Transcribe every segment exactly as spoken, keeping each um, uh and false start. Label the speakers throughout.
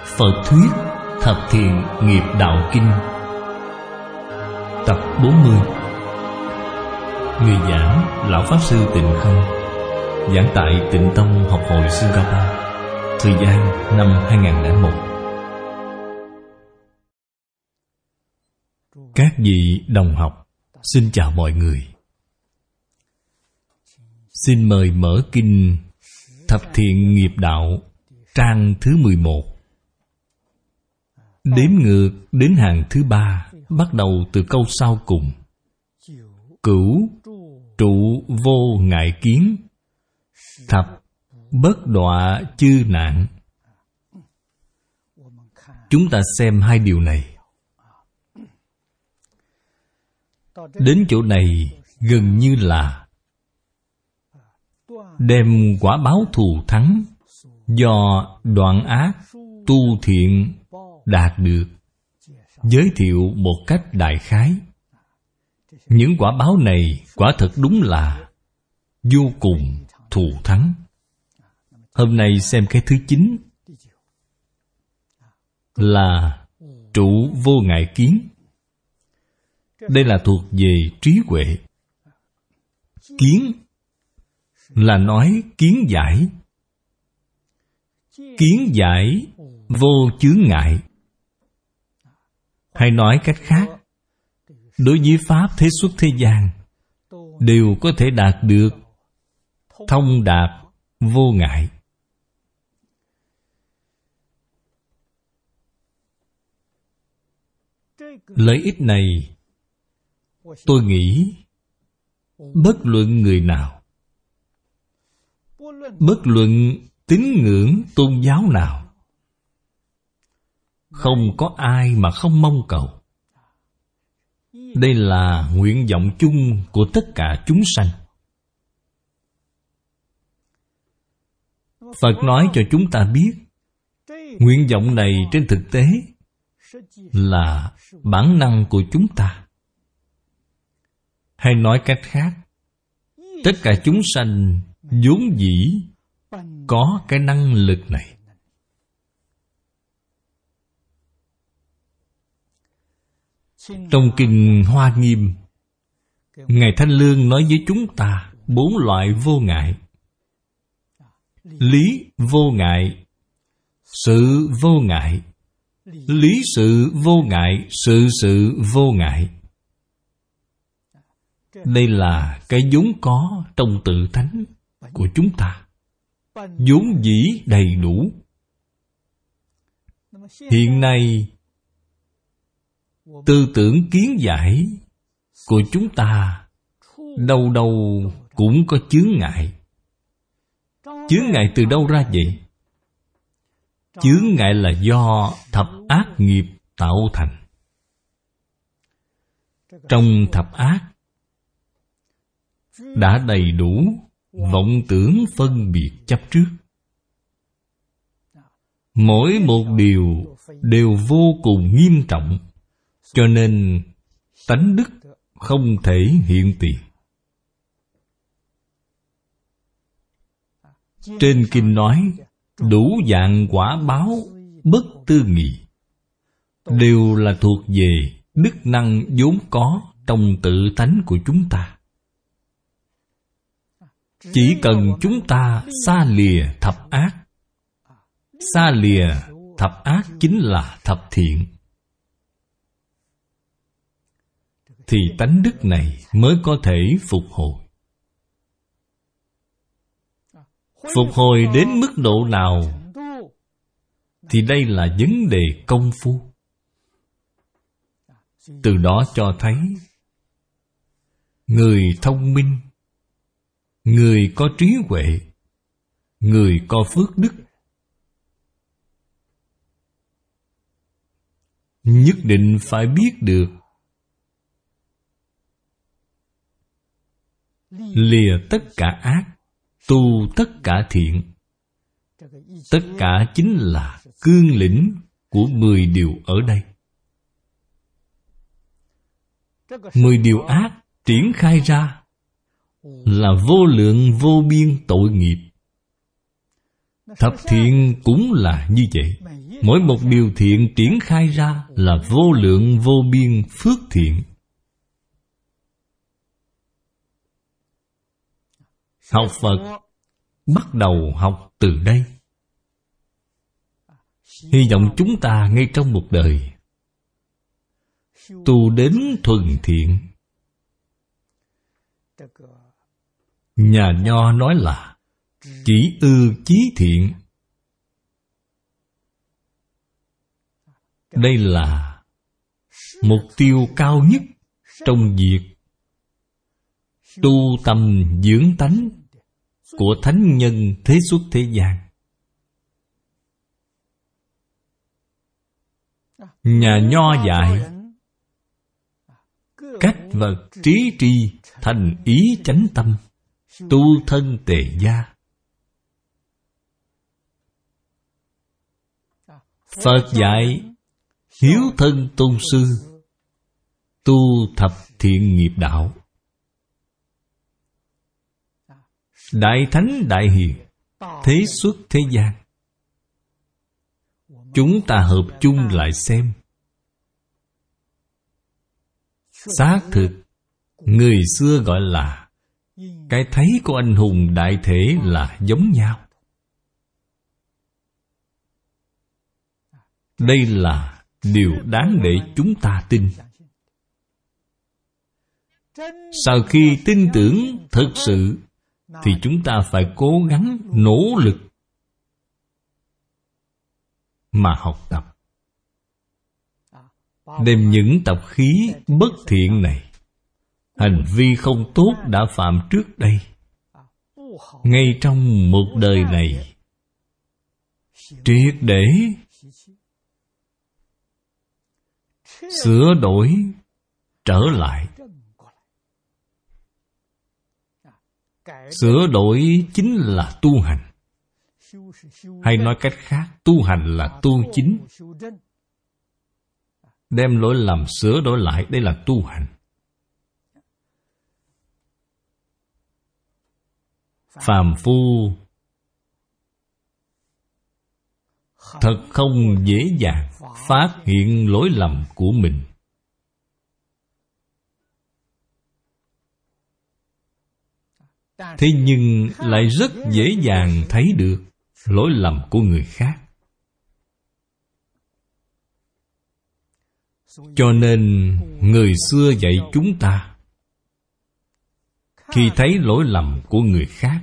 Speaker 1: Phật thuyết Thập Thiện Nghiệp Đạo Kinh. Tập bốn mươi. Người giảng Lão Pháp Sư Tịnh Không, giảng tại Tịnh Tông Học hội Singapore. Thời gian năm hai nghìn lẻ một. Các vị đồng học, xin chào mọi người. Xin mời mở kinh Thập Thiện Nghiệp Đạo, trang thứ mười một. Đếm ngược đến hàng thứ ba, bắt đầu từ câu sau cùng. Cửu trụ vô ngại kiến, thập bất đọa chư nạn. Chúng ta xem hai điều này. Đến chỗ này gần như là đem quả báo thù thắng do đoạn ác tu thiện đạt được, giới thiệu một cách đại khái. Những quả báo này quả thật đúng là vô cùng thù thắng. Hôm nay xem cái thứ chín là trụ vô ngại kiến. Đây là thuộc về trí huệ. Kiến là nói kiến giải. Kiến giải vô chướng ngại. Hay nói cách khác, đối với pháp thế xuất thế gian đều có thể đạt được thông đạt vô ngại. Lợi ích này tôi nghĩ bất luận người nào, bất luận tín ngưỡng tôn giáo nào, không có ai mà không mong cầu. Đây là nguyện vọng chung của tất cả chúng sanh. Phật nói cho chúng ta biết, nguyện vọng này trên thực tế là bản năng của chúng ta. Hay nói cách khác, tất cả chúng sanh vốn dĩ có cái năng lực này. Trong kinh Hoa Nghiêm, Ngài Thanh Lương nói với chúng ta bốn loại vô ngại. Lý vô ngại, sự vô ngại, lý sự vô ngại, sự sự vô ngại. Đây là cái vốn có trong tự tánh của chúng ta, vốn dĩ đầy đủ. Hiện nay tư tưởng kiến giải của chúng ta đâu đâu cũng có chướng ngại. Chướng ngại từ đâu ra vậy? Chướng ngại là do thập ác nghiệp tạo thành. Trong thập ác đã đầy đủ vọng tưởng phân biệt chấp trước. Mỗi một điều đều vô cùng nghiêm trọng, cho nên tánh đức không thể hiện tiền. Trên kinh nói đủ dạng quả báo bất tư nghị, đều là thuộc về đức năng vốn có trong tự tánh của chúng ta. Chỉ cần chúng ta xa lìa thập ác. Xa lìa thập ác chính là thập thiện, thì tánh đức này mới có thể phục hồi. Phục hồi đến mức độ nào thì đây là vấn đề công phu. Từ đó cho thấy người thông minh, người có trí huệ, người có phước đức nhất định phải biết được lìa tất cả ác, tu tất cả thiện. Tất cả chính là cương lĩnh của mười điều ở đây. Mười điều ác triển khai ra là vô lượng vô biên tội nghiệp. Thập thiện cũng là như vậy. Mỗi một điều thiện triển khai ra là vô lượng vô biên phước thiện. Học Phật bắt đầu học từ đây. Hy vọng chúng ta ngay trong một đời tu đến thuần thiện. Nhà Nho nói là chỉ ư chí thiện. Đây là mục tiêu cao nhất trong việc tu tâm dưỡng tánh của thánh nhân thế xuất thế gian. Nhà Nho dạy cách vật trí tri thành ý chánh tâm, tu thân tề gia. Phật dạy hiếu thân tôn sư, tu thập thiện nghiệp đạo. Đại thánh đại hiền thế xuất thế gian, chúng ta hợp chung lại xem. Xác thực, người xưa gọi là cái thấy của anh hùng đại thể là giống nhau. Đây là điều đáng để chúng ta tin. Sau khi tin tưởng thực sự thì chúng ta phải cố gắng nỗ lực mà học tập, đem những tập khí bất thiện này, hành vi không tốt đã phạm trước đây, ngay trong một đời này triệt để sửa đổi trở lại. Sửa đổi chính là tu hành. Hay nói cách khác, tu hành là tu chính. Đem lỗi lầm sửa đổi lại, đây là tu hành. Phàm phu thật không dễ dàng phát hiện lỗi lầm của mình. Thế nhưng lại rất dễ dàng thấy được lỗi lầm của người khác. Cho nên người xưa dạy chúng ta, khi thấy lỗi lầm của người khác,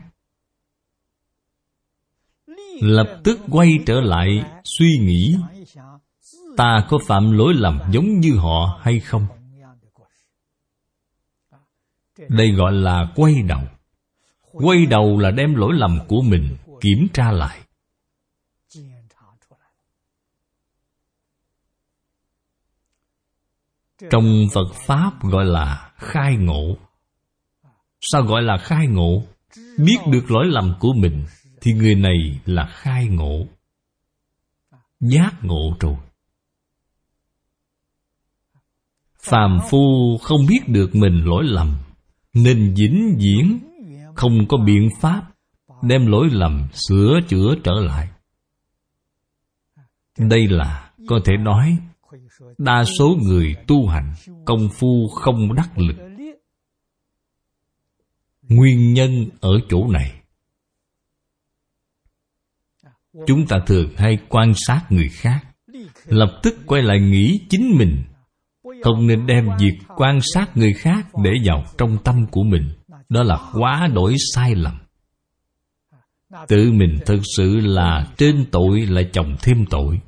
Speaker 1: lập tức quay trở lại suy nghĩ, ta có phạm lỗi lầm giống như họ hay không? Đây gọi là quay đầu. Quay đầu là đem lỗi lầm của mình kiểm tra lại. Trong Phật Pháp gọi là khai ngộ. Sao gọi là khai ngộ? Biết được lỗi lầm của mình thì người này là khai ngộ, giác ngộ rồi. Phàm phu không biết được mình lỗi lầm, nên vĩnh viễn không có biện pháp đem lỗi lầm sửa chữa trở lại. Đây là có thể nói đa số người tu hành công phu không đắc lực. Nguyên nhân ở chỗ này. Chúng ta thường hay quan sát người khác, lập tức quay lại nghĩ chính mình. Không nên đem việc quan sát người khác để vào trong tâm của mình. Đó là quá đổi sai lầm. Tự mình thực sự là trên tội lại chồng thêm tội.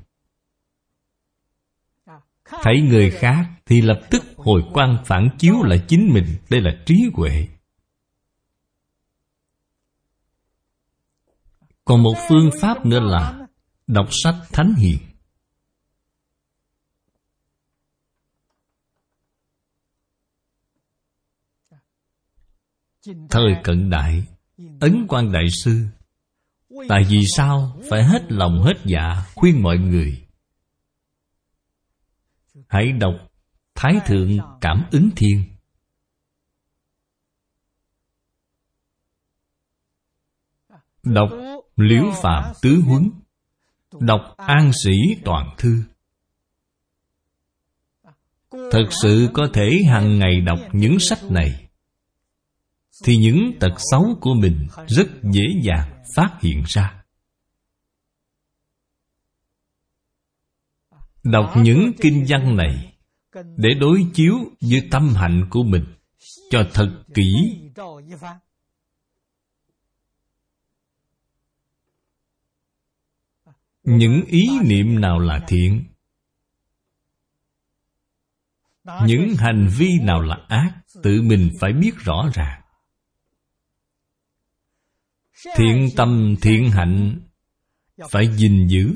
Speaker 1: Thấy người khác thì lập tức hồi quang phản chiếu lại chính mình. Đây là trí huệ. Còn một phương pháp nữa là đọc sách thánh hiền. Thời cận đại, Ấn Quang Đại Sư tại vì sao phải hết lòng hết dạ khuyên mọi người hãy đọc Thái Thượng Cảm Ứng Thiên. Đọc Liễu Phàm Tứ Huấn, đọc An Sĩ Toàn Thư. Thật sự có thể hàng ngày đọc những sách này, thì những tật xấu của mình rất dễ dàng phát hiện ra. Đọc những kinh văn này để đối chiếu với tâm hạnh của mình cho thật kỹ. Những ý niệm nào là thiện, những hành vi nào là ác, tự mình phải biết rõ ràng. Thiện tâm thiện hạnh phải gìn giữ.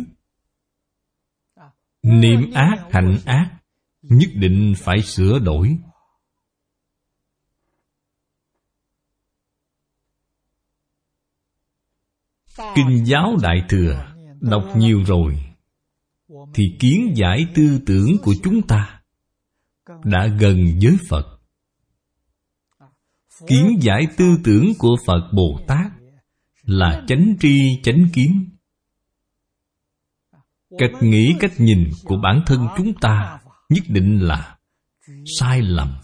Speaker 1: Niệm ác hành ác nhất định phải sửa đổi. Kinh giáo Đại Thừa đọc nhiều rồi, thì kiến giải tư tưởng của chúng ta đã gần với Phật. Kiến giải tư tưởng của Phật Bồ Tát là chánh tri chánh kiến. Cách nghĩ cách nhìn của bản thân chúng ta nhất định là sai lầm.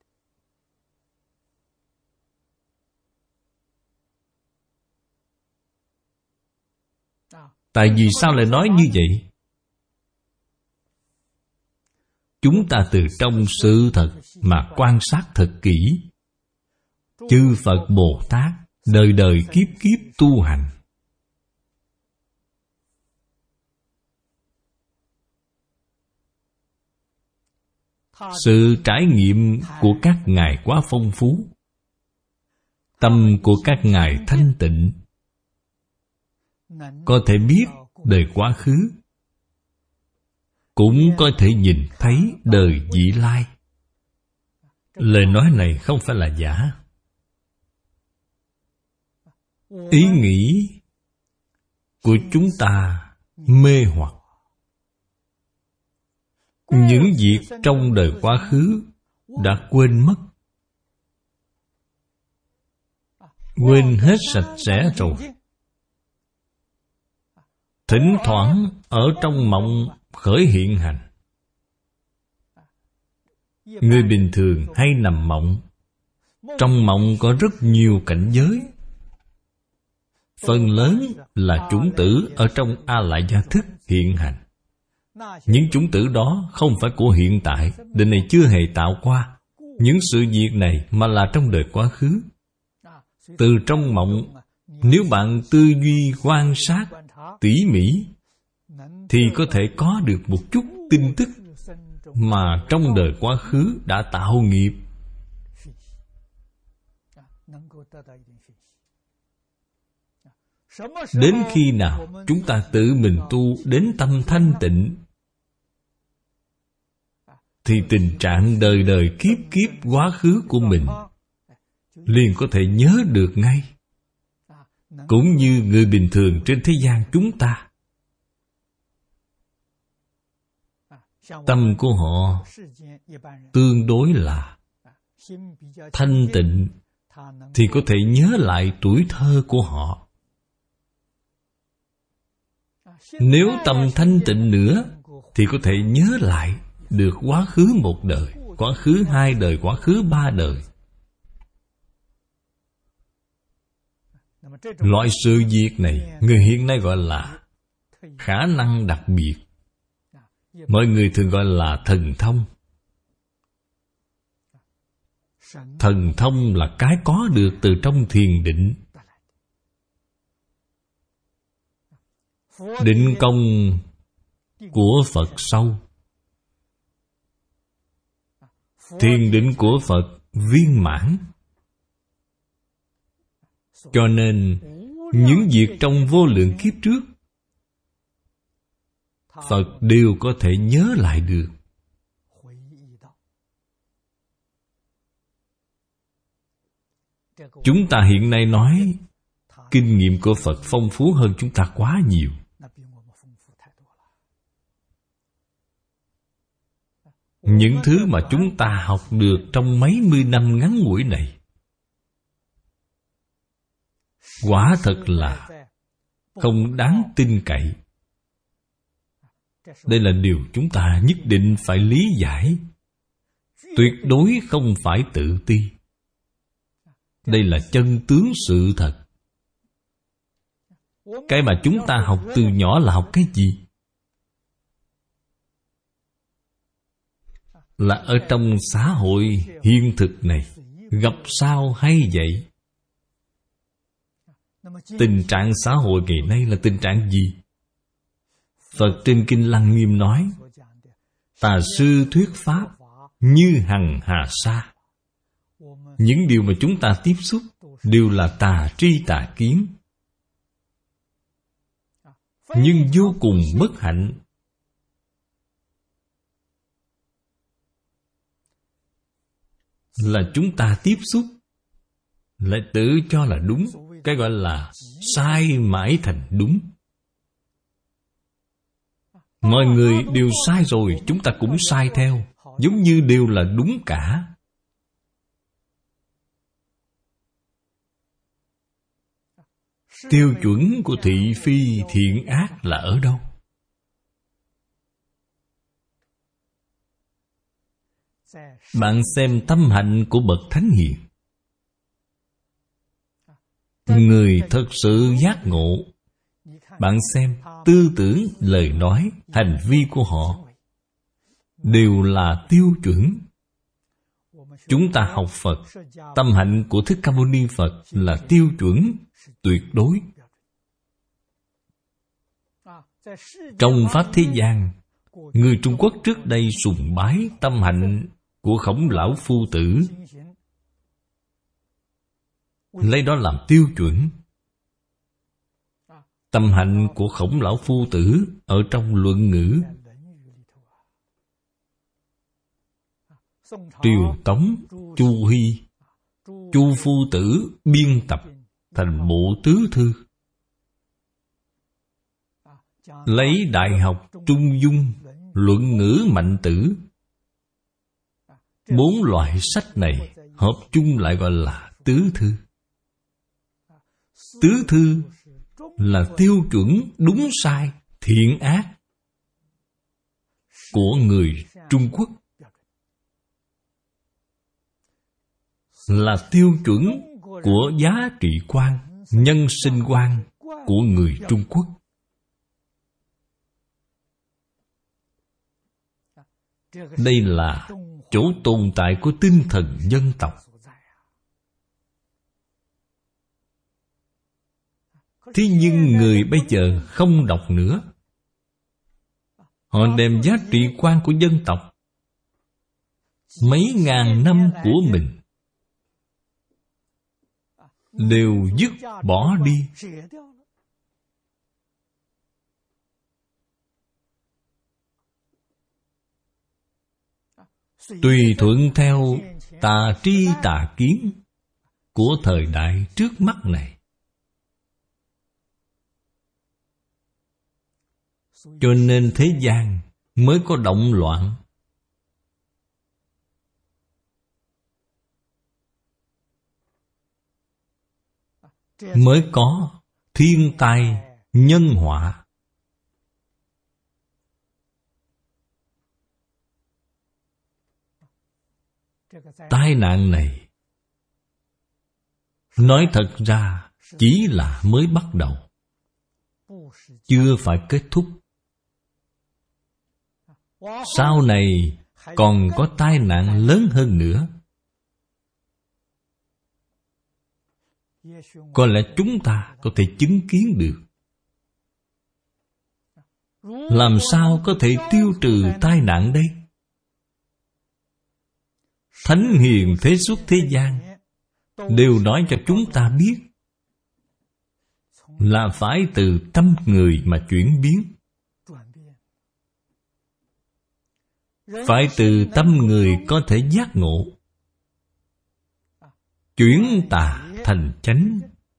Speaker 1: Tại vì sao lại nói như vậy? Chúng ta từ trong sự thật mà quan sát thật kỹ. Chư Phật Bồ Tát đời đời kiếp kiếp tu hành, sự trải nghiệm của các ngài quá phong phú. Tâm của các ngài thanh tịnh, có thể biết đời quá khứ, cũng có thể nhìn thấy đời vị lai. Lời nói này không phải là giả. Ý nghĩ của chúng ta mê hoặc. Những việc trong đời quá khứ đã quên mất, quên hết sạch sẽ rồi. Thỉnh thoảng ở trong mộng khởi hiện hành. Người bình thường hay nằm mộng. Trong mộng có rất nhiều cảnh giới. Phần lớn là chủng tử ở trong A Lại Gia Thức hiện hành. Những chủng tử đó không phải của hiện tại, đời này chưa hề tạo qua. Những sự việc này mà là trong đời quá khứ. Từ trong mộng, nếu bạn tư duy quan sát tỉ mỉ, thì có thể có được một chút tin tức mà trong đời quá khứ đã tạo nghiệp. Đến khi nào chúng ta tự mình tu đến tâm thanh tịnh, thì tình trạng đời đời kiếp kiếp quá khứ của mình liền có thể nhớ được ngay. Cũng như người bình thường trên thế gian chúng ta, tâm của họ tương đối là thanh tịnh, thì có thể nhớ lại tuổi thơ của họ. Nếu tâm thanh tịnh nữa, thì có thể nhớ lại được quá khứ một đời, quá khứ hai đời, quá khứ ba đời. Loại sự việc này người hiện nay gọi là khả năng đặc biệt. Mọi người thường gọi là thần thông. Thần thông là cái có được từ trong thiền định. Định công của Phật sâu, thiền định của Phật viên mãn. Cho nên những việc trong vô lượng kiếp trước, Phật đều có thể nhớ lại được. Chúng ta hiện nay nói kinh nghiệm của Phật phong phú hơn chúng ta quá nhiều. Những thứ mà chúng ta học được trong mấy mươi năm ngắn ngủi này, quả thật là không đáng tin cậy. Đây là điều chúng ta nhất định phải lý giải. Tuyệt đối không phải tự ti. Đây là chân tướng sự thật. Cái mà chúng ta học từ nhỏ là học cái gì? Là ở trong xã hội hiện thực này, gặp sao hay vậy? Tình trạng xã hội ngày nay là tình trạng gì? Phật trên Kinh Lăng Nghiêm nói, tà sư thuyết pháp như hằng hà sa. Những điều mà chúng ta tiếp xúc đều là tà tri tà kiến, nhưng vô cùng bất hạnh. Là chúng ta tiếp xúc lại tự cho là đúng. Cái gọi là sai mãi thành đúng. Mọi người đều sai rồi, chúng ta cũng sai theo, giống như đều là đúng cả. Tiêu chuẩn của thị phi thiện ác là ở đâu? Bạn xem tâm hạnh của bậc thánh hiền. Người thật sự giác ngộ, bạn xem tư tưởng, lời nói, hành vi của họ đều là tiêu chuẩn. Chúng ta học Phật, tâm hạnh của Thích Ca Mâu Ni Phật là tiêu chuẩn tuyệt đối. Trong Pháp thế gian, người Trung Quốc trước đây sùng bái tâm hạnh của Khổng Lão Phu Tử, lấy đó làm tiêu chuẩn. Tâm hạnh của Khổng Lão Phu Tử ở trong Luận Ngữ. Triều Tống, Chu Hy, Chu Phu Tử biên tập thành bộ tứ thư. Lấy Đại học, Trung Dung, Luận Ngữ, Mạnh Tử, bốn loại sách này hợp chung lại gọi là tứ thư. Tứ thư là tiêu chuẩn đúng sai, thiện ác của người Trung Quốc, là tiêu chuẩn của giá trị quan, nhân sinh quan của người Trung Quốc. Đây là chỗ tồn tại của tinh thần dân tộc. Thế nhưng người bây giờ không đọc nữa. Họ đem giá trị quan của dân tộc, mấy ngàn năm của mình, đều dứt bỏ đi. Tùy thuận theo tà tri tà kiến của thời đại trước mắt này. Cho nên thế gian mới có động loạn. Mới có thiên tai, nhân họa. Tai nạn này nói thật ra chỉ là mới bắt đầu, chưa phải kết thúc. Sau này còn có tai nạn lớn hơn nữa. Có lẽ chúng ta có thể chứng kiến được. Làm sao có thể tiêu trừ tai nạn đây? Thánh hiền thế xuất thế gian đều nói cho chúng ta biết là phải từ tâm người mà chuyển biến. Phải từ tâm người có thể giác ngộ, chuyển tà thành chánh.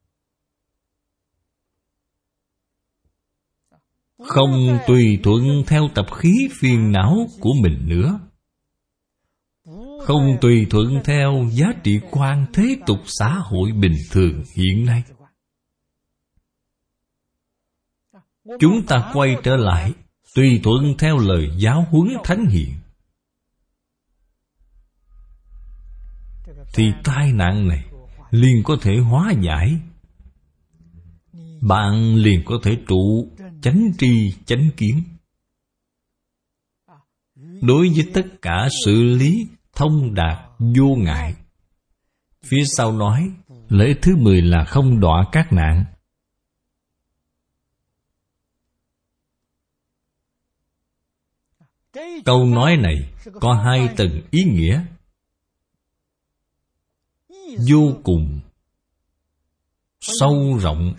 Speaker 1: Không tùy thuận theo tập khí phiền não của mình nữa. Không tùy thuận theo giá trị quan thế tục xã hội bình thường hiện nay. chúng ta quay trở lại, tùy thuận theo lời giáo huấn thánh hiền, thì tai nạn này liền có thể hóa giải. Bạn liền có thể trụ chánh tri chánh kiến. Đối với tất cả xử lý thông đạt vô ngại. Phía sau nói lễ thứ mười là không đọa các nạn. Câu nói này có hai tầng ý nghĩa vô cùng sâu rộng.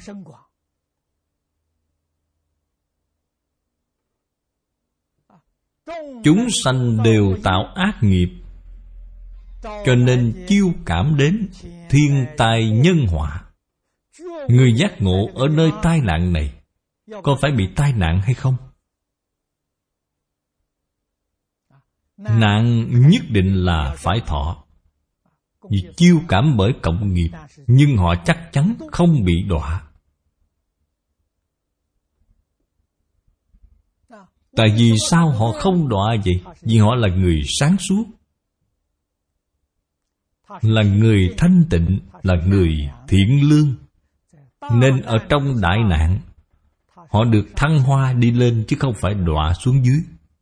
Speaker 1: Chúng sanh đều tạo ác nghiệp, cho nên chiêu cảm đến thiên tai nhân họa. Người giác ngộ ở nơi tai nạn này có phải bị tai nạn hay không? Nạn nhất định là phải thọ, vì chiêu cảm bởi cộng nghiệp, nhưng họ chắc chắn không bị đọa. Tại vì sao họ không đọa vậy? Vì họ là người sáng suốt, là người thanh tịnh, là người thiện lương, nên ở trong đại nạn họ được thăng hoa đi lên, chứ không phải đọa xuống dưới.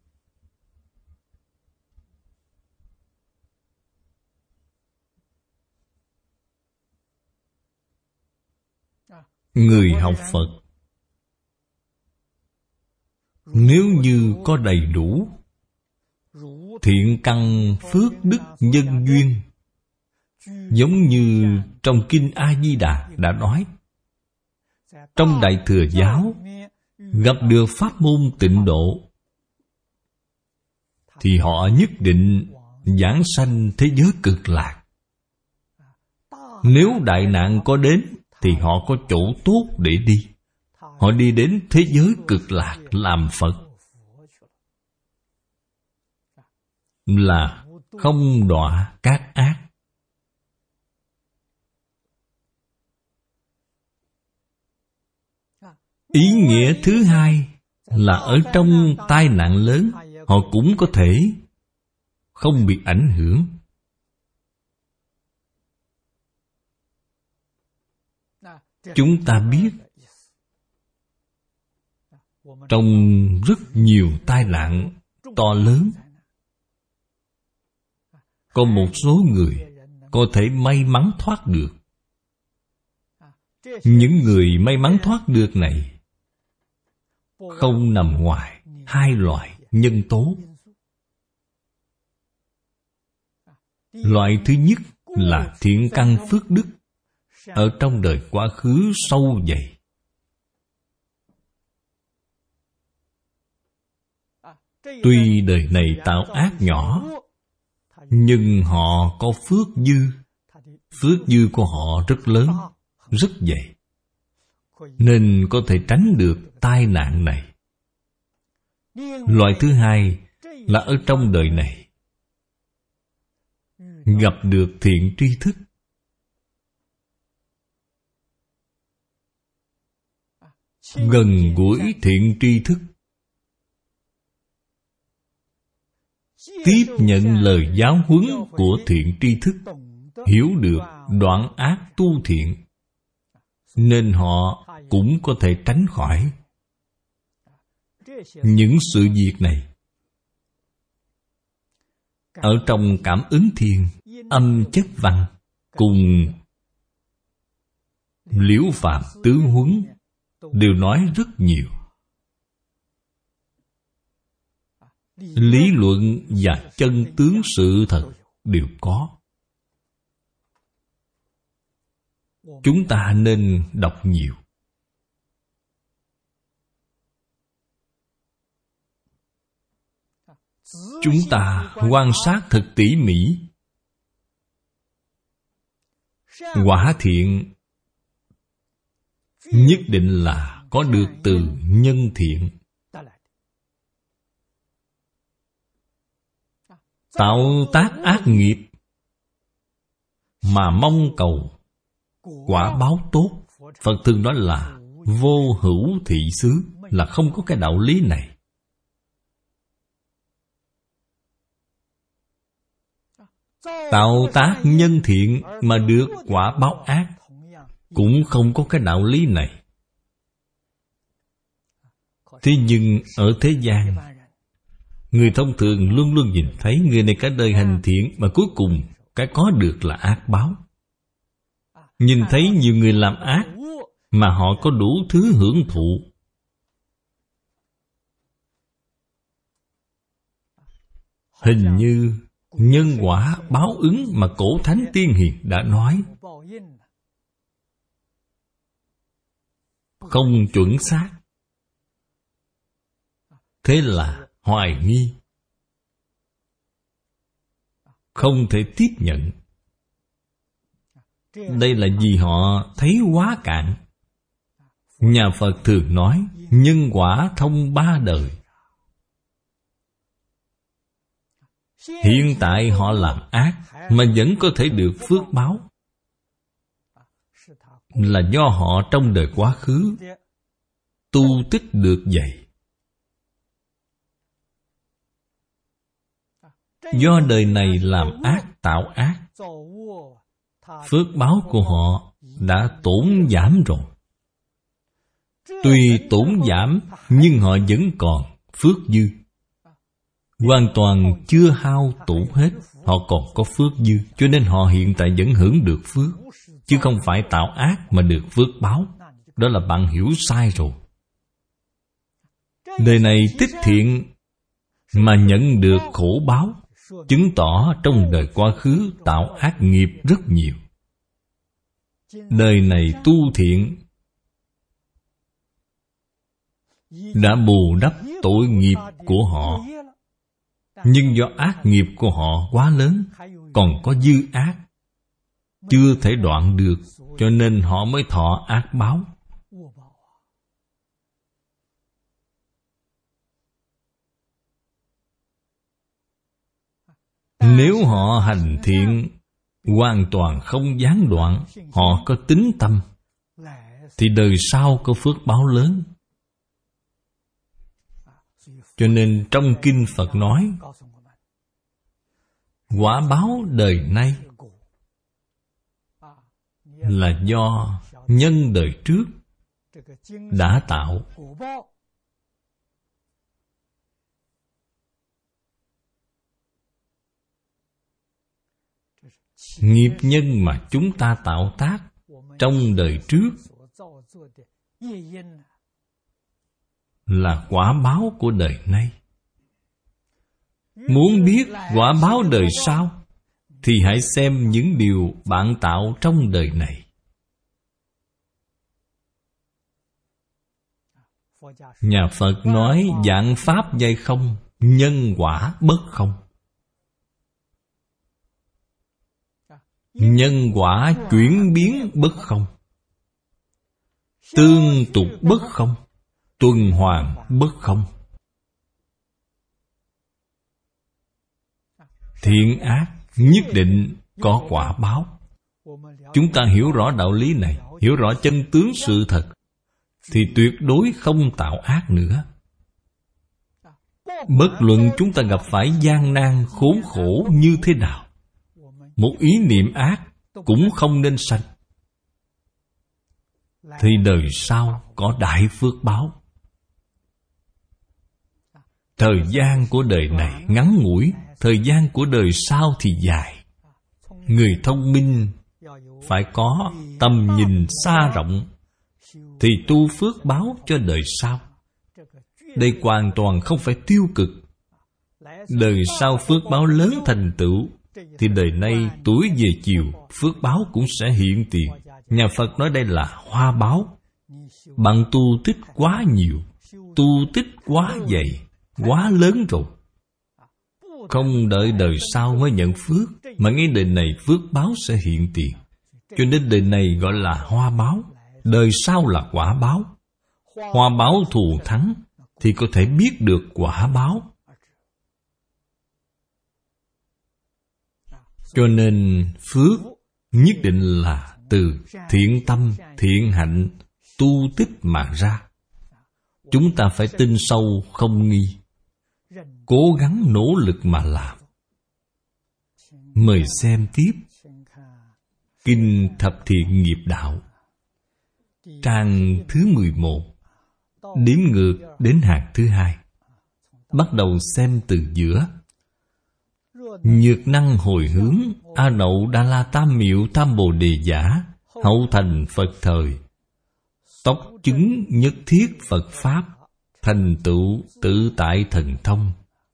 Speaker 1: Người học Phật nếu như có đầy đủ thiện căn phước đức nhân duyên, giống như trong Kinh A-di-đà đã nói, trong Đại Thừa Giáo gặp được pháp môn tịnh độ, thì họ nhất định giảng sanh thế giới cực lạc. Nếu đại nạn có đến, thì họ có chỗ tốt để đi. Họ đi đến thế giới cực lạc làm Phật, là không đọa các ác. Ý nghĩa thứ hai là ở trong tai nạn lớn, họ cũng có thể không bị ảnh hưởng. Chúng ta biết trong rất nhiều tai nạn to lớn, có một số người có thể may mắn thoát được. Những người may mắn thoát được này không nằm ngoài hai loại nhân tố. Loại thứ nhất là thiện căn phước đức ở trong đời quá khứ sâu dày. Tuy đời này tạo ác nhỏ, nhưng họ có phước dư. Phước dư của họ rất lớn, rất dày, nên có thể tránh được tai nạn này. Loại thứ hai là ở trong đời này gặp được thiện tri thức. Gần gũi thiện tri thức, tiếp nhận lời giáo huấn của thiện tri thức, hiểu được đoạn ác tu thiện, nên họ cũng có thể tránh khỏi những sự việc này. Ở trong Cảm Ứng Thiên, Âm Chất Văn cùng Liễu Phạm Tướng Huấn đều nói rất nhiều. Lý luận và chân tướng sự thật đều có. Chúng ta nên đọc nhiều. Chúng ta quan sát thật tỉ mỉ. Quả thiện nhất định là có được từ nhân thiện. Tạo tác ác nghiệp mà mong cầu quả báo tốt, Phật thường nói là vô hữu thị xứ, là không có cái đạo lý này. Tạo tác nhân thiện mà được quả báo ác cũng không có cái đạo lý này. Thế nhưng ở thế gian, người thông thường luôn luôn nhìn thấy người này cả đời hành thiện mà cuối cùng cái có được là ác báo. Nhìn thấy nhiều người làm ác mà họ có đủ thứ hưởng thụ. Hình như nhân quả báo ứng mà cổ thánh tiên hiền đã nói không chuẩn xác. Thế là hoài nghi, không thể tiếp nhận. Đây là vì họ thấy quá cạn. Nhà Phật thường nói nhân quả thông ba đời. Hiện tại họ làm ác mà vẫn có thể được phước báo, là do họ trong đời quá khứ tu tích được vậy. Do đời này làm ác tạo ác, phước báo của họ đã tổn giảm rồi. Tuy tổn giảm nhưng họ vẫn còn phước dư. Hoàn toàn chưa hao tổn hết, họ còn có phước dư. Cho nên họ hiện tại vẫn hưởng được phước, chứ không phải tạo ác mà được phước báo. Đó là bạn hiểu sai rồi. Đời này tích thiện mà nhận được khổ báo, chứng tỏ trong đời quá khứ tạo ác nghiệp rất nhiều. Đời này tu thiện đã bù đắp tội nghiệp của họ, nhưng do ác nghiệp của họ quá lớn, còn có dư ác chưa thể đoạn được, cho nên họ mới thọ ác báo. Nếu họ hành thiện hoàn toàn không gián đoạn, họ có tín tâm, thì đời sau có phước báo lớn. Cho nên trong Kinh Phật nói, quả báo đời nay là do nhân đời trước đã tạo. Nghiệp nhân mà chúng ta tạo tác trong đời trước là quả báo của đời nay. Muốn biết quả báo đời sau thì hãy xem những điều bạn tạo trong đời này. Nhà Phật nói vạn pháp giai không, nhân quả bất không. Nhân quả chuyển biến bất không, tương tục bất không, tuần hoàn bất không. Thiện ác nhất định có quả báo. Chúng ta hiểu rõ đạo lý này, hiểu rõ chân tướng sự thật, thì tuyệt đối không tạo ác nữa. Bất luận chúng ta gặp phải gian nan khốn khổ như thế nào, một ý niệm ác cũng không nên sanh, thì đời sau có đại phước báo. Thời gian của đời này ngắn ngủi, thời gian của đời sau thì dài. Người thông minh phải có tầm nhìn xa rộng, thì tu phước báo cho đời sau. Đây hoàn toàn không phải tiêu cực. Đời sau phước báo lớn thành tựu, thì đời nay tuổi về chiều phước báo cũng sẽ hiện tiền. Nhà Phật nói đây là hoa báo. Bạn tu tích quá nhiều, tu tích quá dày, quá lớn rồi, không đợi đời sau mới nhận phước, mà ngay đời này phước báo sẽ hiện tiền. Cho nên đời này gọi là hoa báo, đời sau là quả báo. Hoa báo thù thắng thì có thể biết được quả báo. Cho nên phước nhất định là từ thiện tâm, thiện hạnh tu tích mà ra. chúng ta phải tin sâu không nghi, cố gắng nỗ lực mà làm. Mời xem tiếp Kinh Thập Thiện Nghiệp Đạo, trang thứ mười một, đếm ngược đến hàng thứ hai. Bắt đầu xem từ giữa. Nhược năng hồi hướng, A Nậu Đa La Tam Miệu Tam Bồ Đề Giả, hậu thành Phật thời, tốc chứng nhất thiết Phật Pháp, thành tựu tự tại thần thông.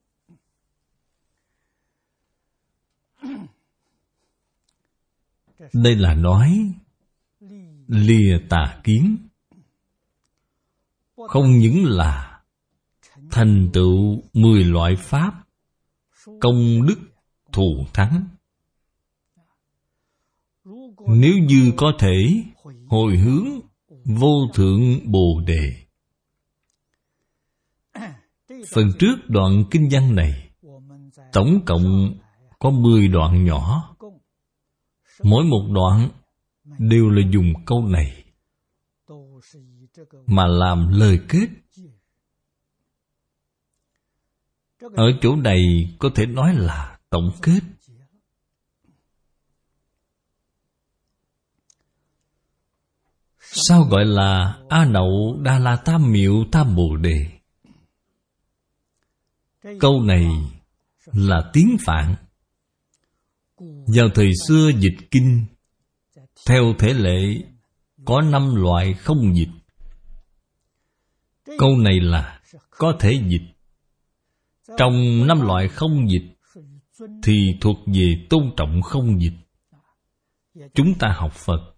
Speaker 1: Đây là nói lìa tà kiến, không những là thành tựu mười loại pháp, công đức thù thắng. Nếu như có thể hồi hướng vô thượng Bồ Đề. Phần trước đoạn kinh văn này tổng cộng có mười đoạn nhỏ. Mỗi một đoạn đều là dùng câu này mà làm lời kết. Ở chỗ này có thể nói là tổng kết. Sao gọi là A Nậu Đa La Tam Miệu Tam Bồ Đề? Câu này là tiếng Phạn. Vào thời xưa dịch kinh, theo thể lệ có năm loại không dịch. Câu này là có thể dịch. Trong năm loại không dịch thì thuộc về tôn trọng không dịch. Chúng ta học Phật,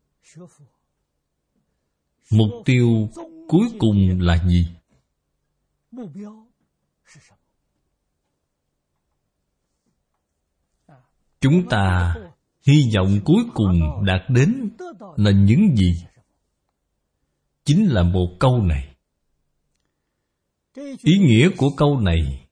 Speaker 1: mục tiêu cuối cùng là gì? Chúng ta hy vọng cuối cùng đạt đến là những gì? Chính là một câu này. Ý nghĩa của câu này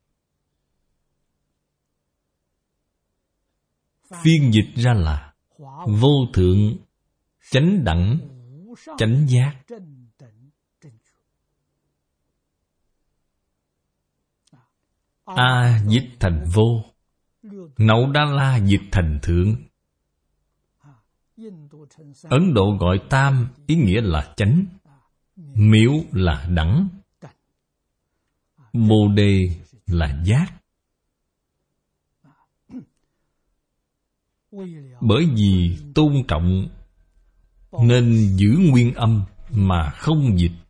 Speaker 1: phiên dịch ra là vô thượng chánh đẳng chánh giác. A dịch thành vô, Nậu Đa La dịch thành thượng. Ấn Độ gọi tam ý nghĩa là chánh, miễu là đẳng, bồ đề là giác. Bởi vì tôn trọng nên giữ nguyên âm mà không dịch.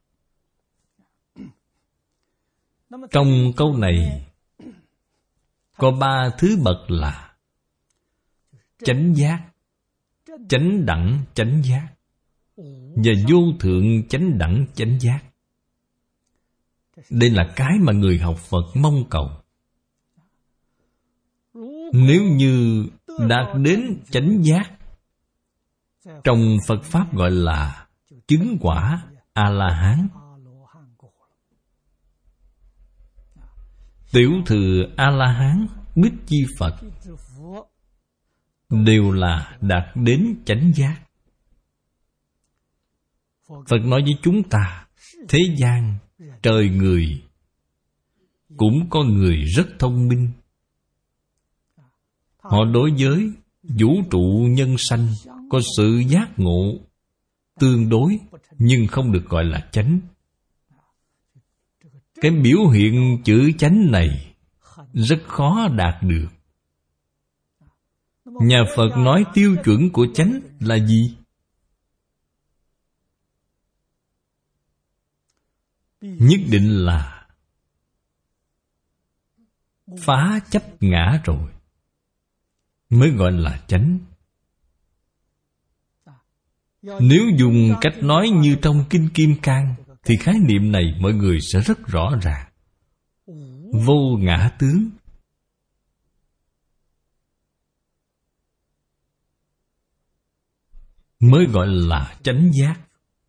Speaker 1: Trong câu này có ba thứ bậc là chánh giác, chánh đẳng chánh giác và vô thượng chánh đẳng chánh giác. Đây là cái mà người học Phật mong cầu. Nếu như đạt đến chánh giác, trong Phật Pháp gọi là chứng quả A-la-hán. Tiểu thừa A-la-hán, Bích Chi Phật đều là đạt đến chánh giác. Phật nói với chúng ta, thế gian, trời người, cũng có người rất thông minh. Họ đối với vũ trụ nhân sanh có sự giác ngộ tương đối, nhưng không được gọi là chánh. Cái biểu hiện chữ chánh này rất khó đạt được. Nhà Phật nói tiêu chuẩn của chánh là gì? Nhất định là phá chấp ngã rồi mới gọi là chánh. Nếu dùng cách nói như trong Kinh Kim Cang thì khái niệm này mọi người sẽ rất rõ ràng. Vô ngã tướng. Mới gọi là chánh giác.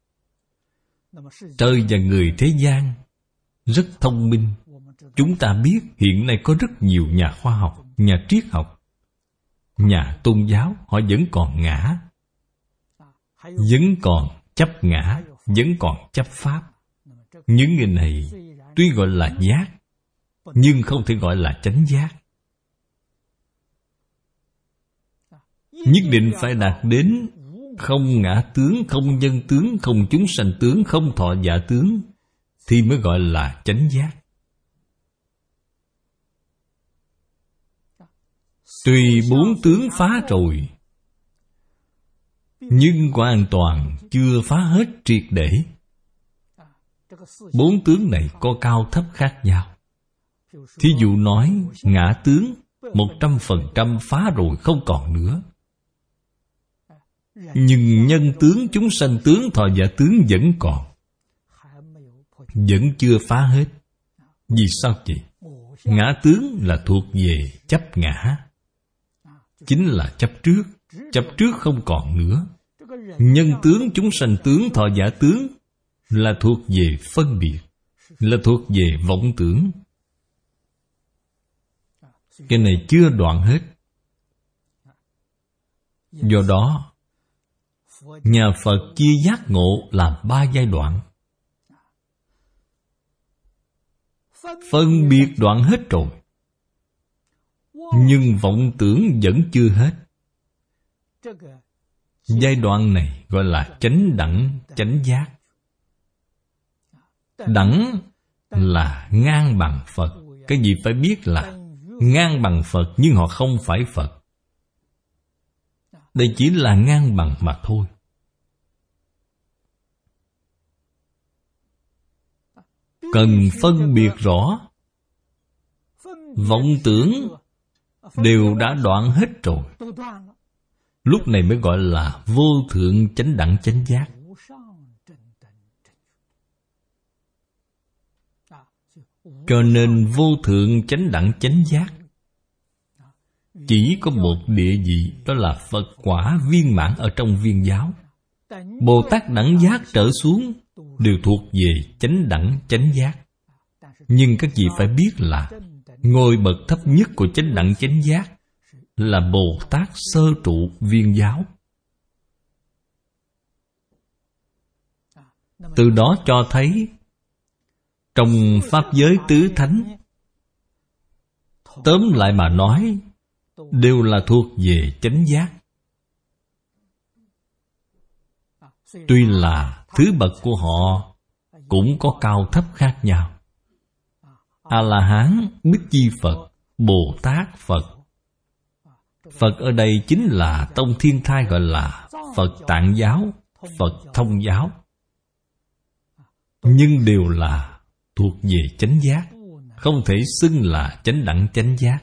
Speaker 1: Trời và người thế gian rất thông minh. Chúng ta biết hiện nay có rất nhiều nhà khoa học, nhà triết học, nhà tôn giáo, họ vẫn còn ngã, vẫn còn chấp ngã, vẫn còn chấp pháp. Những người này tuy gọi là giác, nhưng không thể gọi là chánh giác. Nhất định phải đạt đến không ngã tướng, không nhân tướng, không chúng sanh tướng, không thọ giả tướng, thì mới gọi là chánh giác. Tuy bốn tướng phá rồi, nhưng hoàn toàn chưa phá hết triệt để. Bốn tướng này có cao thấp khác nhau. Thí dụ nói ngã tướng một trăm phần trăm phá rồi không còn nữa, nhưng nhân tướng, chúng sanh tướng, thọ giả tướng vẫn còn, vẫn chưa phá hết. Vì sao vậy? Ngã tướng là thuộc về chấp ngã, chính là chấp trước. Chấp trước không còn nữa. Nhân tướng, chúng sanh tướng, thọ giả tướng là thuộc về phân biệt, là thuộc về vọng tưởng. Cái này chưa đoạn hết. Do đó, nhà Phật chia giác ngộ làm ba giai đoạn. Phân biệt đoạn hết rồi, nhưng vọng tưởng vẫn chưa hết. Giai đoạn này gọi là chánh đẳng chánh giác. Đẳng là ngang bằng Phật. Cái gì phải biết là ngang bằng Phật, nhưng họ không phải Phật. Đây chỉ là ngang bằng mà thôi. Cần phân biệt rõ. Vọng tưởng đều đã đoạn hết rồi, lúc này mới gọi là vô thượng chánh đẳng chánh giác. Cho nên vô thượng chánh đẳng chánh giác chỉ có một địa vị, đó là Phật quả viên mãn ở trong viên giáo. Bồ Tát đẳng giác trở xuống đều thuộc về chánh đẳng chánh giác. Nhưng các vị phải biết là ngôi bậc thấp nhất của chánh đẳng chánh giác là Bồ Tát sơ trụ viên giáo. Từ đó cho thấy trong pháp giới tứ thánh, tóm lại mà nói, đều là thuộc về chánh giác. Tuy là thứ bậc của họ cũng có cao thấp khác nhau. A-la-hán, Bích Chi Phật, Bồ Tát Phật. Phật ở đây chính là Tông Thiên Thai gọi là Phật Tạng giáo, Phật Thông giáo. Nhưng đều là thuộc về chánh giác, không thể xưng là chánh đẳng chánh giác.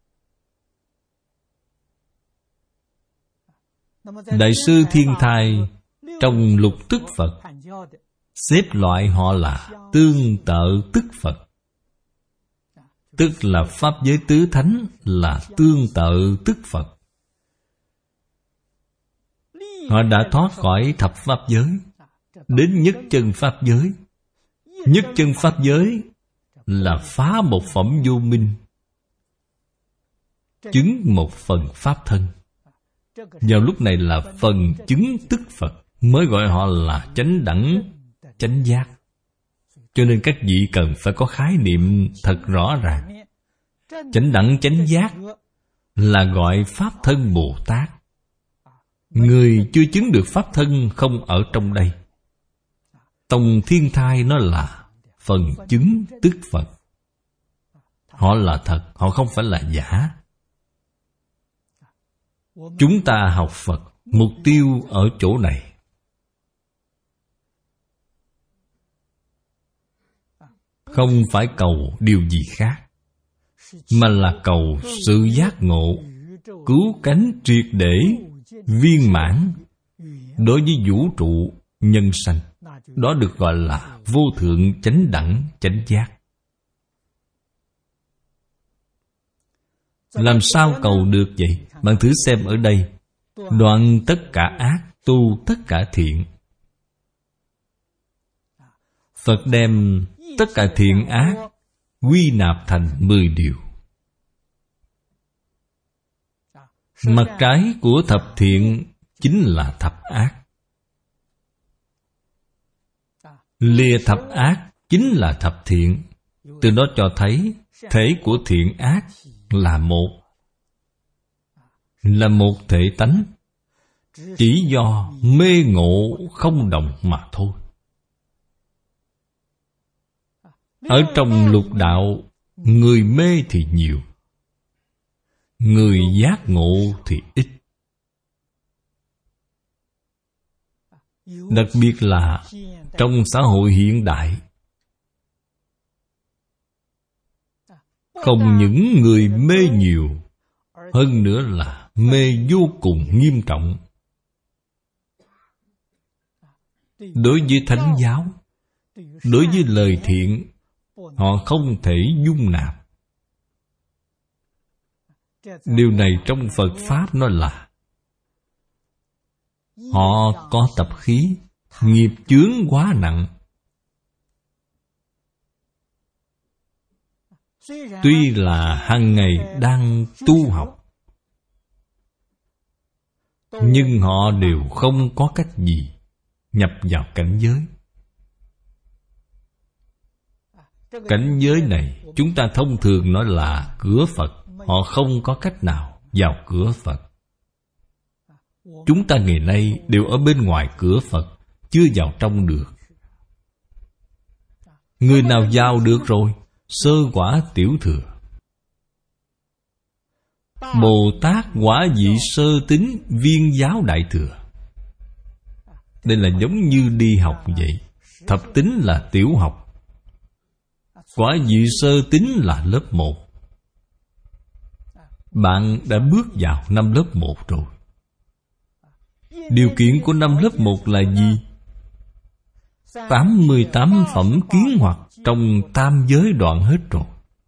Speaker 1: Đại sư Thiên Thai trong lục tức Phật xếp loại họ là tương tự tức Phật. Tức là pháp giới tứ thánh là tương tự tức Phật. Họ đã thoát khỏi thập pháp giới, đến nhất chân pháp giới. Nhất chân pháp giới là phá một phẩm vô minh, chứng một phần pháp thân. Vào lúc này là phần chứng tức Phật, mới gọi họ là chánh đẳng chánh giác. Cho nên các vị cần phải có khái niệm thật rõ ràng. Chánh đẳng chánh giác là gọi pháp thân Bồ Tát. Người chưa chứng được pháp thân không ở trong đây. Tông Thiên Thai nó là phần chứng tức Phật. Họ là thật, họ không phải là giả. Chúng ta học Phật, mục tiêu ở chỗ này. Không phải cầu điều gì khác, mà là cầu sự giác ngộ, cứu cánh triệt để, viên mãn đối với vũ trụ nhân sanh. Đó được gọi là vô thượng chánh đẳng chánh giác. Làm sao cầu được vậy? Bạn thử xem ở đây. Đoạn tất cả ác, tu tất cả thiện. Phật đem tất cả thiện ác quy nạp thành mười điều. Mặt trái của thập thiện chính là thập ác. Lìa thập ác chính là thập thiện. Từ đó cho thấy thể của thiện ác là một, là một thể tánh, chỉ do mê ngộ không đồng mà thôi. Ở trong lục đạo, người mê thì nhiều, người giác ngộ thì ít. Đặc biệt là trong xã hội hiện đại, không những người mê nhiều, hơn nữa là mê vô cùng nghiêm trọng. Đối với thánh giáo, đối với lời thiện, họ không thể dung nạp. Điều này trong Phật Pháp nó là họ có tập khí, nghiệp chướng quá nặng. Tuy là hàng ngày đang tu học, nhưng họ đều không có cách gì nhập vào cảnh giới. Cảnh giới này chúng ta thông thường nói là cửa Phật. Họ không có cách nào vào cửa Phật. Chúng ta ngày nay đều ở bên ngoài cửa Phật, chưa vào trong được. Người nào vào được rồi? Sơ quả tiểu thừa. Bồ Tát quả vị sơ tín viên giáo đại thừa. Đây là giống như đi học vậy. Thập tín là tiểu học, quả vị sơ tín là lớp một. Bạn đã bước vào năm lớp một rồi. Điều kiện của năm lớp một là gì? tám mươi tám phẩm kiến hoặc trong tam giới đoạn hết rồi.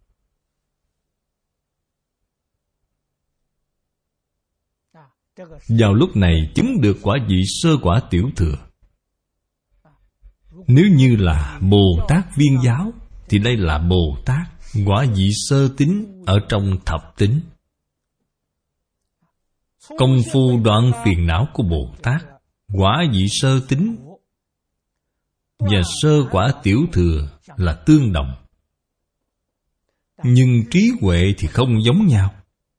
Speaker 1: Vào lúc này chứng được quả vị sơ quả tiểu thừa. Nếu như là Bồ Tát viên giáo, thì đây là Bồ Tát quả vị sơ tín ở trong thập tín. Công phu đoạn phiền não của Bồ Tát quả vị sơ tín và sơ quả tiểu thừa là tương đồng, nhưng trí huệ thì không giống nhau.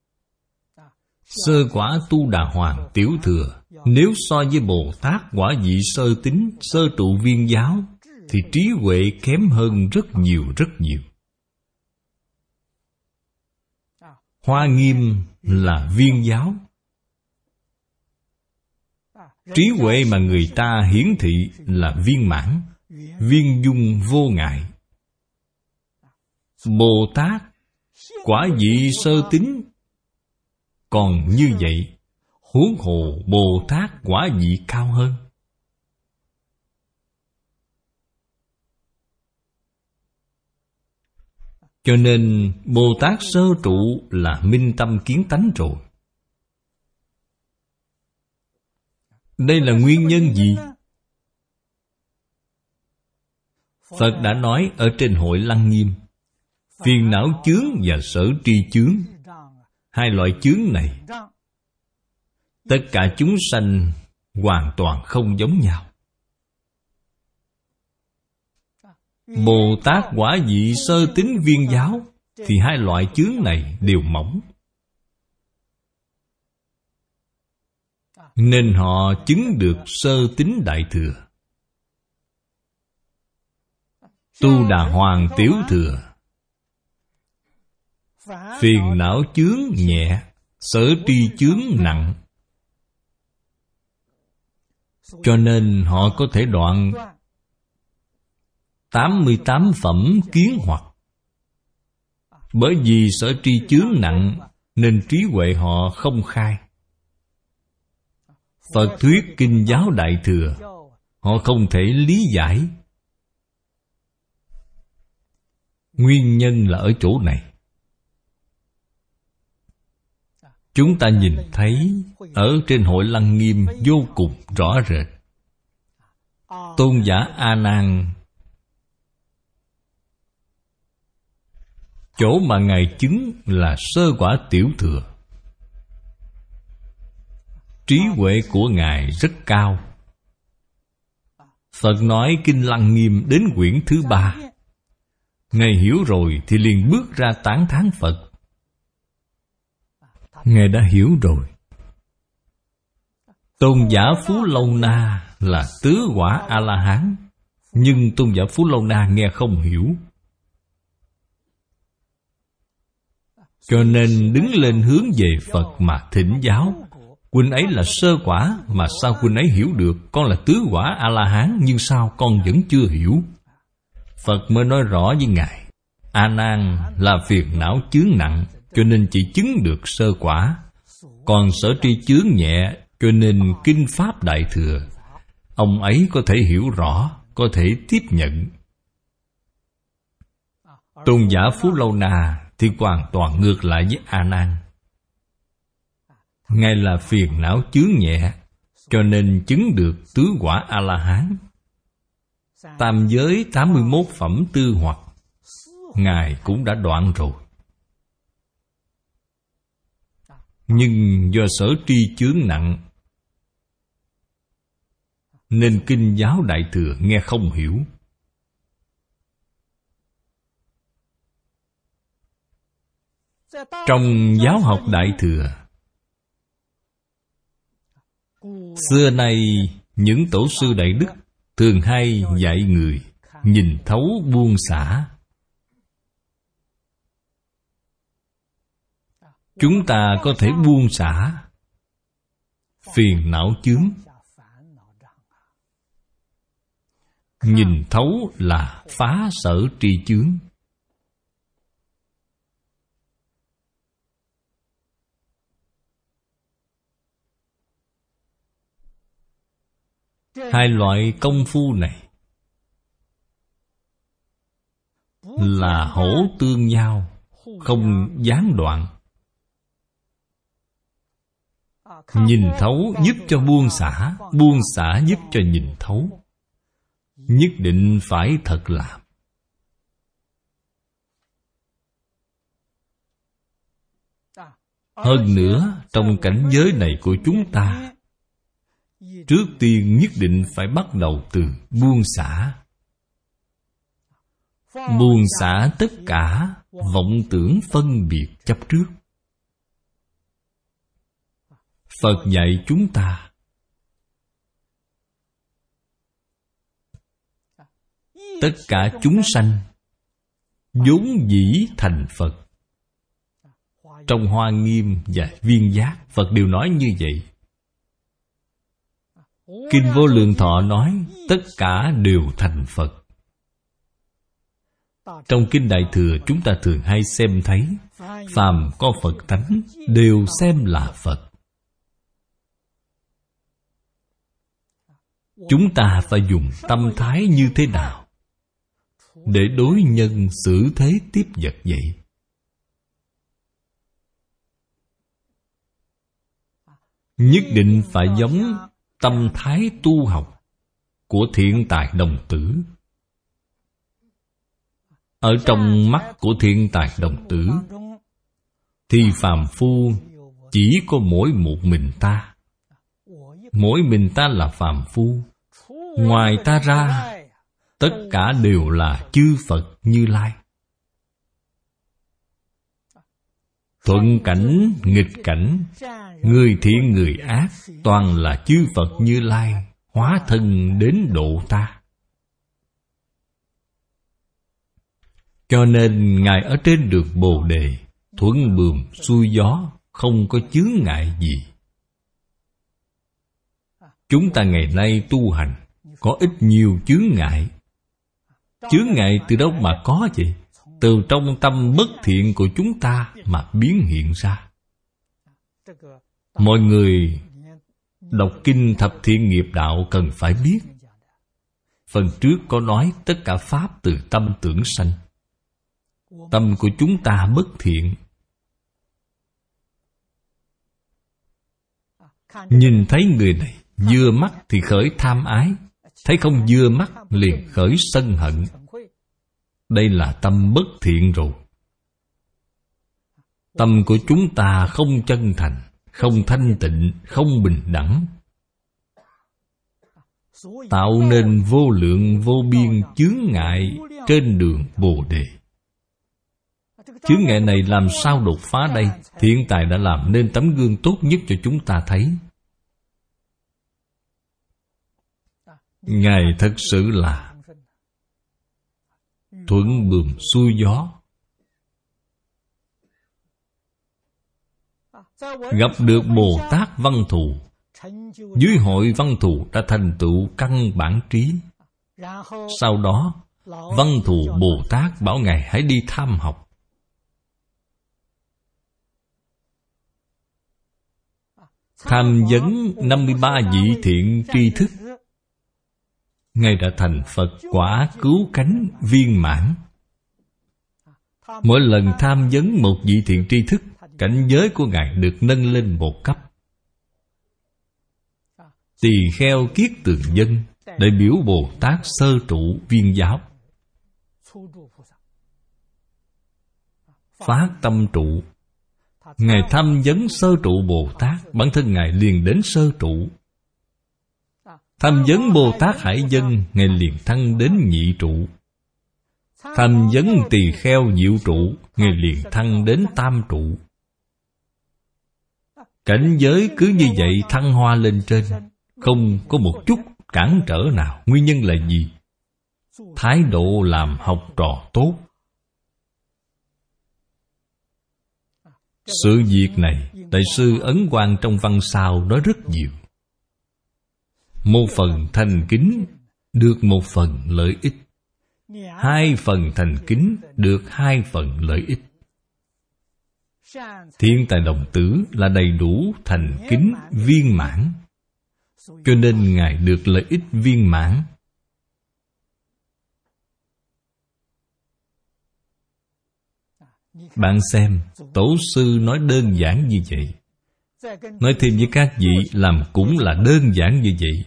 Speaker 1: Sơ quả Tu Đà Hoàng tiểu thừa, nếu so với Bồ Tát quả vị sơ tín, sơ trụ viên giáo, thì trí huệ kém hơn rất nhiều rất nhiều. Hoa Nghiêm là viên giáo. Trí huệ mà người ta hiển thị là viên mãn, viên dung vô ngại. Bồ Tát quả vị sơ tín còn như vậy, huống hồ Bồ Tát quả vị cao hơn. Cho nên Bồ Tát sơ trụ là minh tâm kiến tánh rồi. Đây là nguyên nhân gì? Phật đã nói ở trên hội Lăng Nghiêm, phiền não chướng và sở tri chướng, hai loại chướng này tất cả chúng sanh hoàn toàn không giống nhau. Bồ Tát quả vị sơ tín viên giáo thì hai loại chướng này đều mỏng, nên họ chứng được sơ tín đại thừa. Tu Đà Hoàng tiểu thừa, phiền não chướng nhẹ, sở tri chướng nặng, cho nên họ có thể đoạn tám mươi tám phẩm kiến hoặc. Bởi vì sở tri chướng nặng nên trí huệ họ không khai. Phật thuyết kinh giáo đại thừa, họ không thể lý giải. Nguyên nhân là ở chỗ này. Chúng ta nhìn thấy ở trên hội Lăng Nghiêm vô cùng rõ rệt. Tôn giả A Nan, chỗ mà Ngài chứng là sơ quả tiểu thừa. Trí huệ của Ngài rất cao. Phật nói Kinh Lăng Nghiêm đến quyển thứ ba Ngài hiểu rồi thì liền bước ra tán thán Phật. Ngài đã hiểu rồi. Tôn giả Phú Lâu Na là tứ quả A-la-hán, nhưng tôn giả Phú Lâu Na nghe không hiểu, cho nên đứng lên hướng về Phật mà thỉnh giáo. Huynh ấy là sơ quả, mà sao huynh ấy hiểu được? Con là tứ quả A-la-hán, nhưng sao con vẫn chưa hiểu? Phật mới nói rõ với Ngài: A Nan là phiền não chướng nặng, cho nên chỉ chứng được sơ quả. Còn sở tri chướng nhẹ, cho nên kinh pháp Đại Thừa ông ấy có thể hiểu rõ, có thể tiếp nhận. Tôn giả Phú Lâu Na thì hoàn toàn ngược lại với A Nan. Ngài là phiền não chướng nhẹ, cho nên chứng được tứ quả A-la-hán. Tam giới tám mươi mốt phẩm tư hoặc Ngài cũng đã đoạn rồi. Nhưng do sở tri chướng nặng, nên kinh giáo Đại Thừa nghe không hiểu. Trong giáo học Đại Thừa, xưa nay những tổ sư đại đức thường hay dạy người nhìn thấu buông xả. Chúng ta có thể buông xả phiền não chướng. Nhìn thấu là phá sở tri chướng. Hai loại công phu này là hỗ tương nhau, không gián đoạn. Nhìn thấu giúp cho buông xả, buông xả giúp cho nhìn thấu. Nhất định phải thật làm. Hơn nữa, trong cảnh giới này của chúng ta, trước tiên nhất định phải bắt đầu từ buông xả. Buông xả tất cả vọng tưởng phân biệt chấp trước. Phật dạy chúng ta tất cả chúng sanh vốn dĩ thành Phật. Trong Hoa Nghiêm và Viên Giác, Phật đều nói như vậy. Kinh Vô Lượng Thọ nói tất cả đều thành Phật. Trong Kinh Đại Thừa chúng ta thường hay xem thấy, phàm có Phật tánh đều xem là Phật. Chúng ta phải dùng tâm thái như thế nào để đối nhân xử thế tiếp vật vậy? Nhất định phải giống tâm thái tu học của Thiện Tài Đồng Tử. Ở trong mắt của Thiện Tài Đồng Tử thì phàm phu chỉ có mỗi một mình ta. Mỗi mình ta là phàm phu. Ngoài ta ra, tất cả đều là chư Phật Như Lai. Thuận cảnh, nghịch cảnh, người thiện người ác, toàn là chư Phật Như Lai hóa thân đến độ ta. Cho nên Ngài ở trên đường Bồ Đề thuận buồm xuôi gió, không có chướng ngại gì. Chúng ta ngày nay tu hành có ít nhiều chướng ngại. Chướng ngại từ đâu mà có vậy? Từ trong tâm bất thiện của chúng ta mà biến hiện ra. Mọi người đọc kinh Thập Thiện Nghiệp Đạo cần phải biết. Phần trước có nói tất cả pháp từ tâm tưởng sanh. Tâm của chúng ta bất thiện. Nhìn thấy người này vừa mắt thì khởi tham ái, thấy không vừa mắt liền khởi sân hận. Đây là tâm bất thiện rồi. Tâm của chúng ta không chân thành, không thanh tịnh, không bình đẳng, tạo nên vô lượng vô biên chướng ngại trên đường Bồ Đề. Chướng ngại này làm sao đột phá đây? Thiên tài đã làm nên tấm gương tốt nhất cho chúng ta thấy. Ngài thật sự là thuận buồm xuôi gió. Gặp được Bồ Tát Văn Thù, dưới hội Văn Thù đã thành tựu căn bản trí. Sau đó Văn Thù Bồ Tát bảo Ngài hãy đi tham học. Tham vấn năm mươi ba vị thiện tri thức, Ngài đã thành Phật quả cứu cánh viên mãn. Mỗi lần tham vấn một vị thiện tri thức, cảnh giới của Ngài được nâng lên một cấp. Tỳ kheo kiết tường dân, đại biểu Bồ Tát sơ trụ viên giáo. Phát tâm trụ, Ngài tham vấn sơ trụ Bồ Tát, bản thân Ngài liền đến sơ trụ. Tham vấn Bồ Tát Hải Dân, Ngài liền thăng đến nhị trụ. Tham vấn tỳ kheo diệu trụ, Ngài liền thăng đến tam trụ. Cảnh giới cứ như vậy thăng hoa lên trên, không có một chút cản trở nào. Nguyên nhân là gì? Thái độ làm học trò tốt. Sự việc này, Đại sư Ấn Quang trong văn sao nói rất nhiều. Một phần thành kính được một phần lợi ích, hai phần thành kính được hai phần lợi ích. Thiên tài đồng tử là đầy đủ thành kính viên mãn, cho nên Ngài được lợi ích viên mãn. Bạn xem, Tổ sư nói đơn giản như vậy, nói thêm với các vị làm cũng là đơn giản như vậy.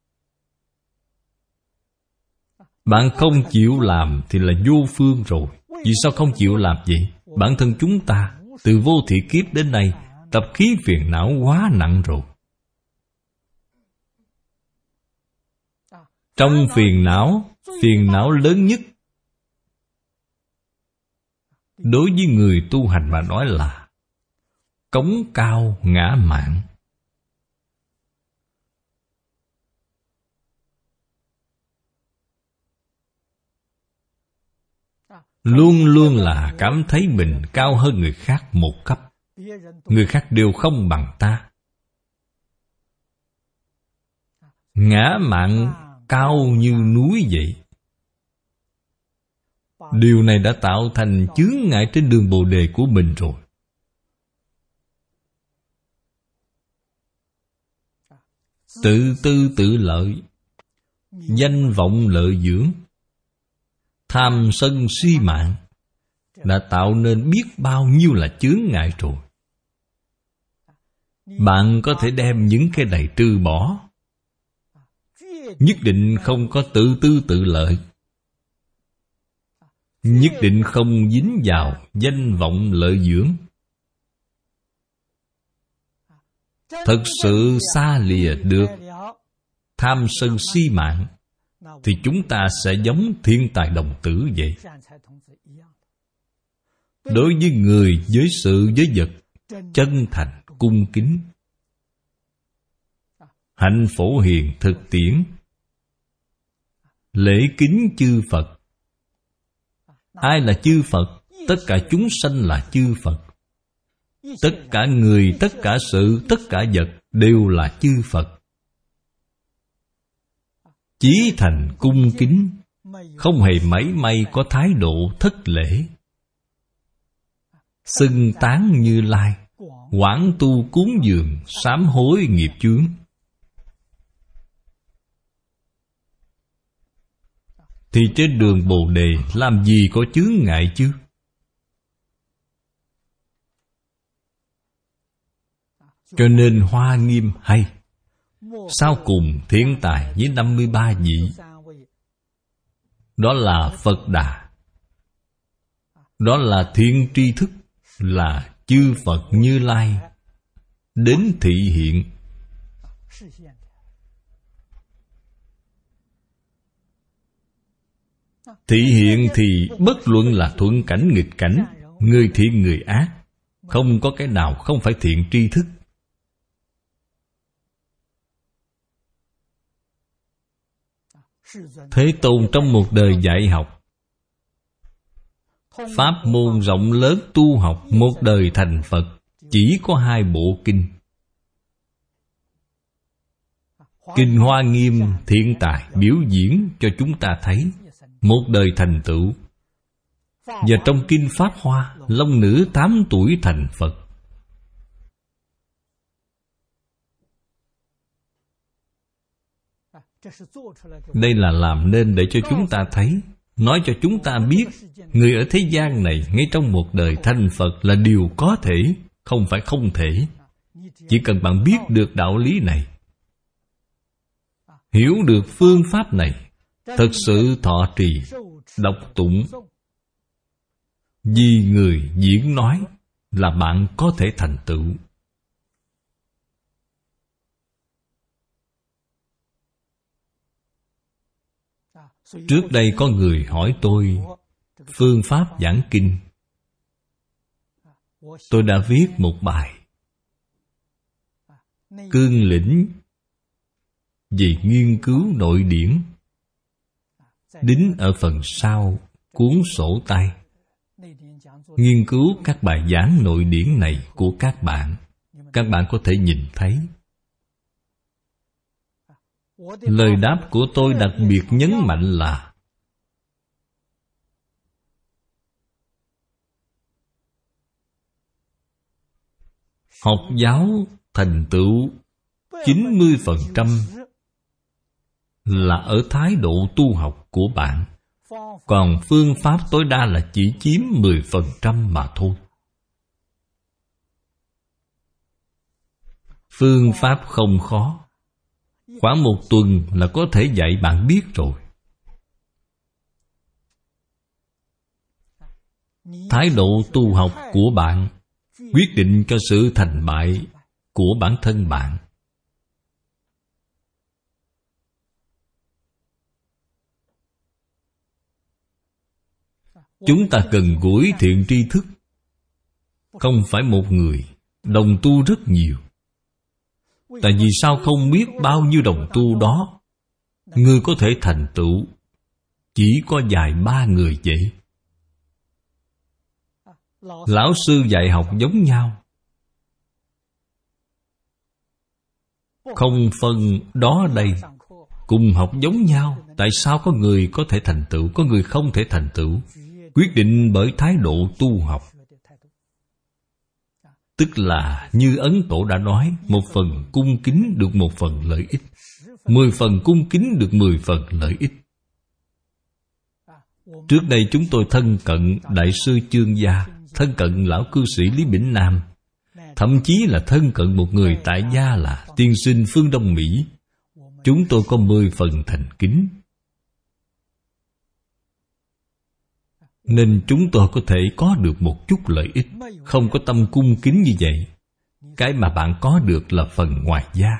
Speaker 1: Bạn không chịu làm thì là vô phương rồi. Vì sao không chịu làm vậy? Bản thân chúng ta từ vô thị kiếp đến nay tập khí phiền não quá nặng rồi. Trong phiền não, phiền não lớn nhất đối với người tu hành mà nói là cống cao ngã mạn. Luôn luôn là cảm thấy mình cao hơn người khác một cấp. Người khác đều không bằng ta. Ngã mạn cao như núi vậy. Điều này đã tạo thành chướng ngại trên đường Bồ Đề của mình rồi. Tự tư tự lợi, danh vọng lợi dưỡng, tham sân si mạng đã tạo nên biết bao nhiêu là chướng ngại rồi. Bạn có thể đem những cái này trừ bỏ. Nhất định không có tự tư tự lợi. Nhất định không dính vào danh vọng lợi dưỡng. Thật sự xa lìa được tham sân si mạng, thì chúng ta sẽ giống thiên tài đồng tử vậy. Đối với người, với sự, với vật, chân thành, cung kính, hạnh phổ hiền thực tiễn, lễ kính chư Phật. Ai là chư Phật? Tất cả chúng sanh là chư Phật. Tất cả người, tất cả sự, tất cả vật đều là chư Phật. Chí thành cung kính, không hề mảy may có thái độ thất lễ. Xưng tán Như Lai, quảng tu cúng dường, sám hối nghiệp chướng. Thì trên đường Bồ Đề làm gì có chướng ngại chứ? Cho nên Hoa Nghiêm hay. Sau cùng thiên tài với năm mươi ba vị, đó là Phật Đà, đó là thiên tri thức, là chư Phật Như Lai đến thị hiện. Thị hiện thì bất luận là thuận cảnh nghịch cảnh, Người thiện người ác, không có cái nào không phải thiện tri thức. Thế Tôn trong một đời dạy học, pháp môn rộng lớn tu học, một đời thành Phật, chỉ có hai bộ kinh. Kinh Hoa Nghiêm Thiện Tài biểu diễn cho chúng ta thấy một đời thành tựu. Và trong kinh Pháp Hoa, long nữ tám tuổi thành Phật. Đây là làm nên để cho chúng ta thấy, nói cho chúng ta biết, người ở thế gian này ngay trong một đời thành Phật là điều có thể, không phải không thể. Chỉ cần bạn biết được đạo lý này, hiểu được phương pháp này, thật sự thọ trì, đọc tụng, vì người diễn nói, là bạn có thể thành tựu. Trước đây có người hỏi tôi phương pháp giảng kinh. Tôi đã viết một bài cương lĩnh về nghiên cứu nội điển, đính ở phần sau cuốn sổ tay. Nghiên cứu các bài giảng nội điển này của các bạn, các bạn có thể nhìn thấy. Lời đáp của tôi đặc biệt nhấn mạnh là học giáo thành tựu chín mươi phần trăm là ở thái độ tu học của bạn, còn phương pháp tối đa là chỉ chiếm mười phần trăm mà thôi. Phương pháp không khó, khoảng một tuần là có thể dạy bạn biết rồi. Thái độ tu học của bạn quyết định cho sự thành bại của bản thân bạn. Chúng ta cần gũi thiện tri thức, không phải một người, đồng tu rất nhiều. Tại vì sao không biết bao nhiêu đồng tu đó, người có thể thành tựu chỉ có vài ba người vậy. Lão sư dạy học giống nhau, không phân đó đây, cùng học giống nhau. Tại sao có người có thể thành tựu, có người không thể thành tựu? Quyết định bởi thái độ tu học. Tức là như Ấn Tổ đã nói, một phần cung kính được một phần lợi ích, mười phần cung kính được mười phần lợi ích. Trước đây chúng tôi thân cận Đại sư Chương Gia, thân cận lão cư sĩ Lý Bỉnh Nam, thậm chí là thân cận một người tại gia là tiên sinh phương Đông Mỹ. Chúng tôi có mười phần thành kính, nên chúng tôi có thể có được một chút lợi ích. Không có tâm cung kính như vậy, cái mà bạn có được là phần ngoài da.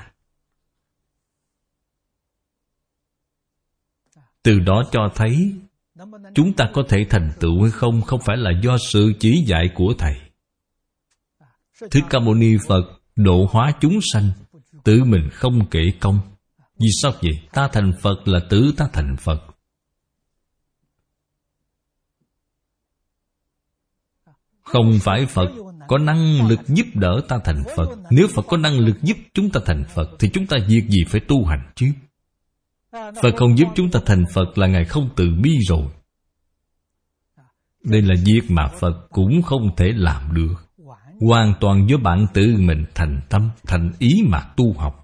Speaker 1: Từ đó cho thấy chúng ta có thể thành tựu hay không, không phải là do sự chỉ dạy của Thầy. Thích Ca Mâu Ni Phật độ hóa chúng sanh, tự mình không kể công. Vì sao vậy? Ta thành Phật là tự ta thành Phật. Không phải Phật có năng lực giúp đỡ ta thành Phật. Nếu Phật có năng lực giúp chúng ta thành Phật, thì chúng ta việc gì phải tu hành chứ? Phật không giúp chúng ta thành Phật là Ngài không từ bi rồi. Đây là việc mà Phật cũng không thể làm được. Hoàn toàn do bạn tự mình thành tâm, thành ý mà tu học.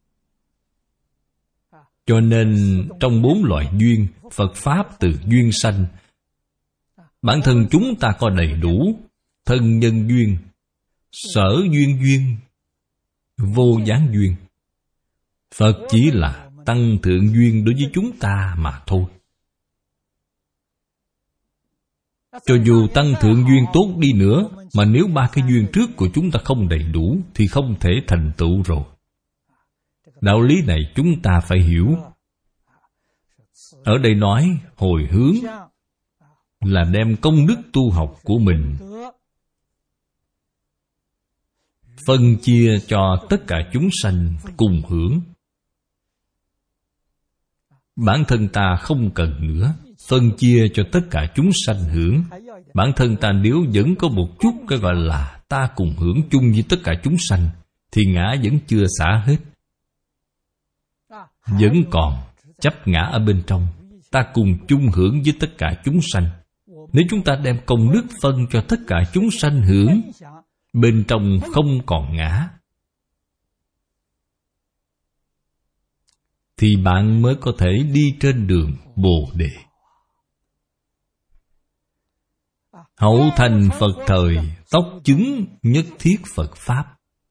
Speaker 1: Cho nên trong bốn loại duyên, Phật Pháp từ duyên sanh, bản thân chúng ta có đầy đủ thân nhân duyên, sở duyên duyên, vô gián duyên. Phật chỉ là tăng thượng duyên đối với chúng ta mà thôi. Cho dù tăng thượng duyên tốt đi nữa, mà nếu ba cái duyên trước của chúng ta không đầy đủ, thì không thể thành tựu rồi. Đạo lý này chúng ta phải hiểu. Ở đây nói hồi hướng, là đem công đức tu học của mình phân chia cho tất cả chúng sanh cùng hưởng. Bản thân ta không cần nữa, phân chia cho tất cả chúng sanh hưởng. Bản thân ta nếu vẫn có một chút cái gọi là ta cùng hưởng chung với tất cả chúng sanh, thì ngã vẫn chưa xả hết, vẫn còn chấp ngã ở bên trong. Ta cùng chung hưởng với tất cả chúng sanh. Nếu chúng ta đem công đức phân cho tất cả chúng sanh hưởng, bên trong không còn ngã, thì bạn mới có thể đi trên đường Bồ Đề. Hậu thành Phật thời, tóc chứng nhất thiết Phật Pháp.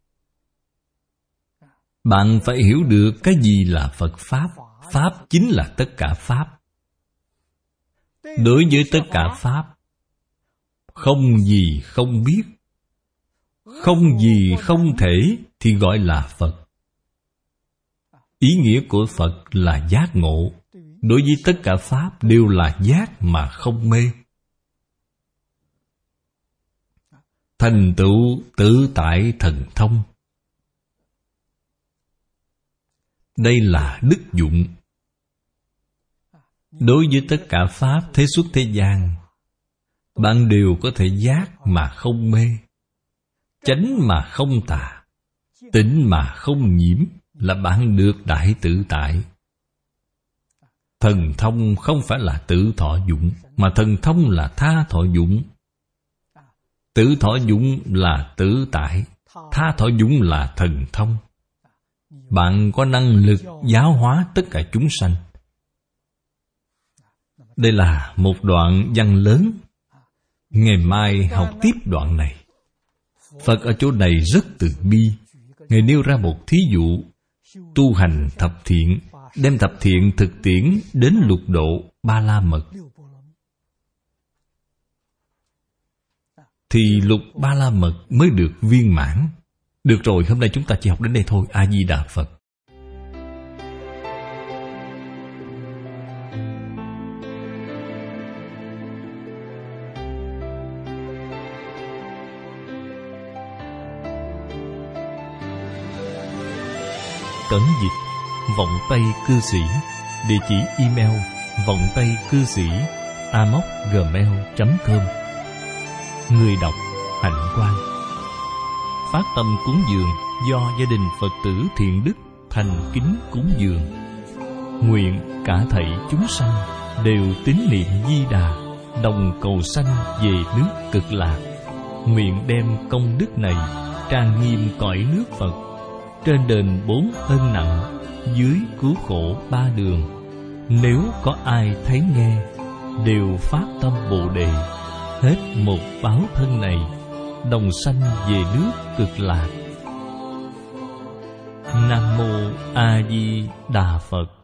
Speaker 1: Bạn phải hiểu được cái gì là Phật Pháp. Pháp chính là tất cả Pháp. Đối với tất cả Pháp, không gì không biết, không gì không thể thì gọi là Phật. Ý nghĩa của Phật là giác ngộ. Đối với tất cả Pháp đều là giác mà không mê. Thành tựu tự tại thần thông. Đây là đức dụng. Đối với tất cả Pháp thế xuất thế gian, bạn đều có thể giác mà không mê, chánh mà không tà, tịnh mà không nhiễm, là bạn được đại tự tại. Thần thông không phải là tự thọ dụng, mà thần thông là tha thọ dụng. Tự thọ dụng là tự tại, tha thọ dụng là thần thông. Bạn có năng lực giáo hóa tất cả chúng sanh. Đây là một đoạn văn lớn. Ngày mai học tiếp đoạn này. Phật ở chỗ này rất từ bi. Ngài nêu ra một thí dụ: tu hành thập thiện, đem thập thiện thực tiễn đến lục độ Ba La Mật, thì lục Ba La Mật mới được viên mãn. Được rồi, hôm nay chúng ta chỉ học đến đây thôi. A Di Đà Phật. Cẩn dịch Vọng Tây Cư Sĩ. Địa chỉ email vọng tây cư sĩ a m o c gmail chấm com. Người đọc Hạnh Quang. Phát tâm cúng dường do gia đình Phật tử Thiện Đức thành kính cúng dường. Nguyện cả thảy chúng sanh đều tín niệm Di Đà, đồng cầu sanh về nước Cực Lạc. Nguyện đem công đức này trang nghiêm cõi nước Phật, trên đền bốn ân nặng, dưới cứu khổ ba đường. Nếu có ai thấy nghe, đều phát tâm Bồ Đề, hết một báo thân này, đồng sanh về nước Cực Lạc. Nam Mô A Di Đà Phật.